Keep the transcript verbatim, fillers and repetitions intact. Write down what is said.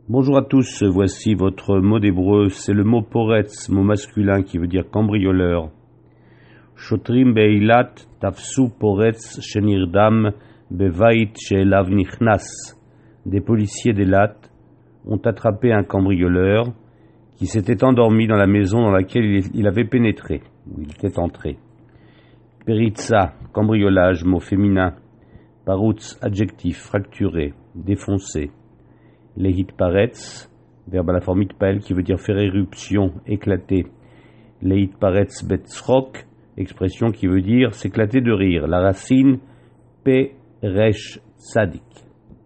Bonjour à tous, voici votre mot d'hébreu, c'est le mot poretz, mot masculin qui veut dire cambrioleur. Shotrim be'ilat tafsu poretz shenirdam bevait she'elav nichnas. Des policiers d'Eilat ont attrapé un cambrioleur qui s'était endormi dans la maison dans laquelle il avait pénétré, où il était entré. Peritza, cambriolage, mot féminin. Parutz, adjectif, fracturé, défoncé. Lehit paretz, verbe à la forme itpael qui veut dire faire éruption, éclater. Lehit paretz betzrok, expression qui veut dire s'éclater de rire. La racine pe resh tzadik.